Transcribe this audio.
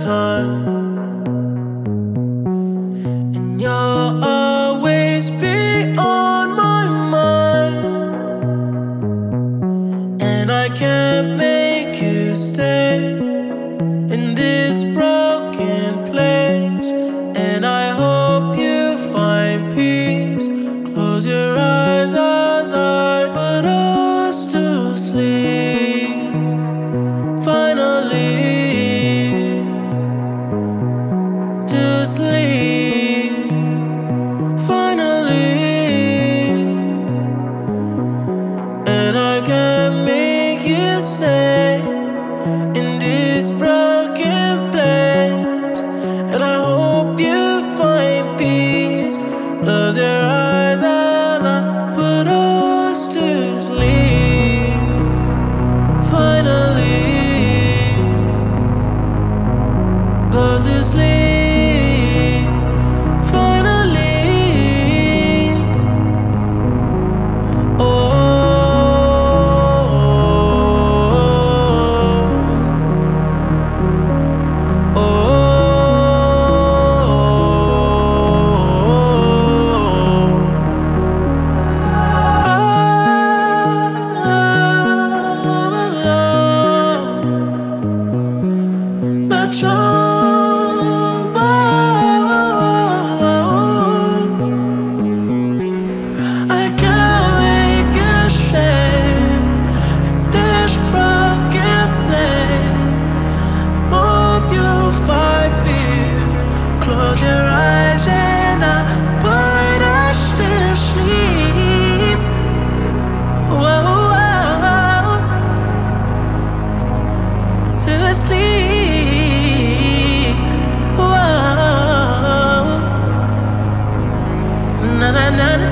time, and you'll always be on my mind. And I can't make you stay in this broken place. And I hope you find peace. Close your eyes as I put us to sleep. Finally, to sleep. Finally, and I can't make you stay in this broken place. And I hope you find peace. Close your eyes as I put us to sleep. Finally, go to sleep. Finally, oh, oh, I can't make you stay in this broken place. Move you find me. Close your eyes and I put us to sleep. Whoa, to sleep. Whoa, na na na na.